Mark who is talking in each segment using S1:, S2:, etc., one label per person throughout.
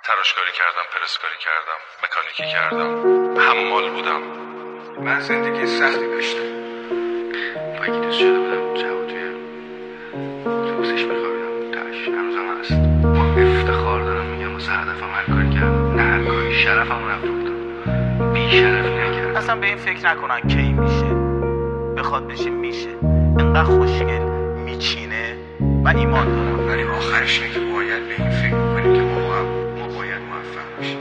S1: تراشکاری کردم، پرسکاری کردم، مکانیکی کردم، حمال بودم. من زندگی سختی داشتم. با یکی دوست شده بودم، جواد توی اتوبوسش میخوابیدم. تاش هنوزم هست. با افتخار دارم میگم واسه هدفم هر کاری کردم. نه هر کاری، شرفم رو نفروختم. بی شرفی نکردم.
S2: اصلا به این فکر نکنن کی میشه. بخواد بشه میشه. انقدر خوشگل میچینه و ایمان دارم.
S1: ولی آخرش اینه که باید به این فکر کنیم که ما باید موفق بشیم.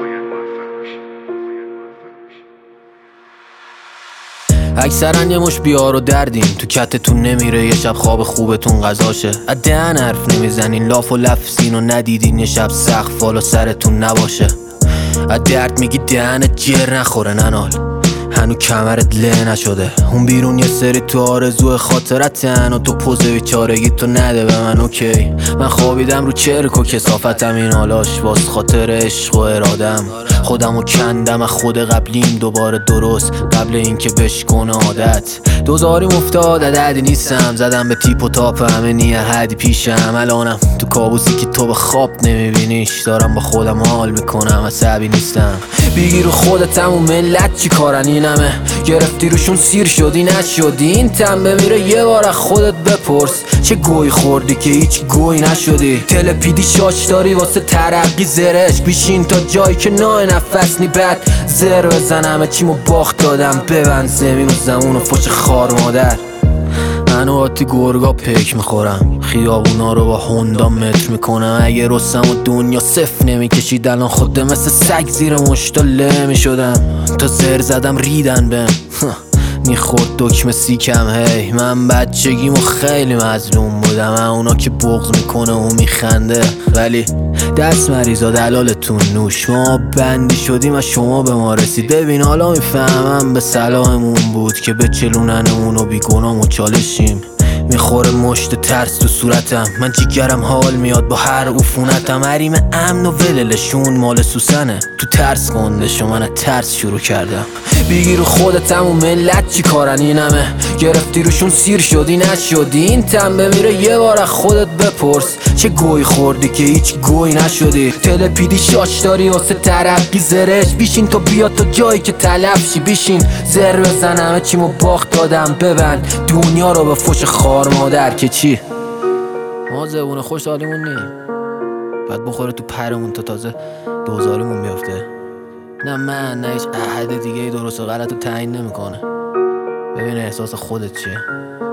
S3: اکثرا یه مش بیار و دردین تو کتتون نمیره، یه شب خواب خوبتون قضاشه. دهن حرف نمیزنین، لاف و لفظین و ندیدین یه شب سقف بالا سرتون نباشه. درد میگی دهنت جر نخوره ننال، هنو کمرت له نشده. اون بیرون یه سری تو آرزو خاطرتن و تو پوز بیچارگی تو نده به من. اوکی من خوابیدم رو چرک و کثافتم، این حالاش باز خاطر عشق و ارادم. خودمو کندم از خود قبلیم دوباره درست، قبل اینکه بشکنه عادت. دوزاریم افتاد عددی نیستم، زدم به تیپ و تاپ همه نیه حدی پیشم. الانم تو کابوسی که تو به خواب نمیبینیش، دارم با خودم حال میکنم عصبی نیستم. بگیر رو خودتم و ملت چی کارن اینمه، گرفتی روشون سیر شدی نشدی. این تن بمیره یه بار از خودت بپرس، چه گوی خوردی که هیچ گوی نشدی. تلپیدی شاش داری واسه ترقی زرش، بیشین تا جایی که نای نفس نی بعد زر بزن. همه چیمو باخت دادم، ببند زمین و زمون و فش خار مادر. من و آتی گرگا پیک میخورم، خیابونا رو با هوندا متر میکنم. اگه رستم و دنیا صفر نمیکشید الان خودم مثل سگ زیر مشتا له میشدم. تا زر زدم ریدن بهم میخورد دکمه سیکم. هی من بچگیمو خیلی مظلوم بودم، اونا که بغض میکنه و میخنده. ولی دست مریضا دلالتون نوش، ما بندی شدیم و شما به ما رسید. ببین حالا میفهمم به صلاحمون بود که به چلونن و بیگناه مچالشیم. میخوره مشت ترس تو صورتم، من جیگرم حال میاد با هر عفونتم. حریم امن و وللشون مال سوسنه، تو ترس گنده شو من ترس شروع کردم. بگیر رو خودتم و ملت چی کارن اینمه، گرفتی روشون سیر شدی نشدی. این تن بمیره یه بار از خودت بپرس، چه گوی خوردی که هیچ گوی نشدی. تلپیدی شاش داری واسه ترقی زرش، بیشین تو بیا تا جایی که تلف شی. بیشین زر بزن همه چیمو باخت دادم، ببند دنیا رو به فش خار مادر که چی. ما زبون خوش حالیمون نی بعد بخوره تو پرمون تا تازه دوزاریمون بیفته. نه من نه هیچ احد دیگه درست و غلط رو تعیین نمیکنه. ببین احساس خودت چیه.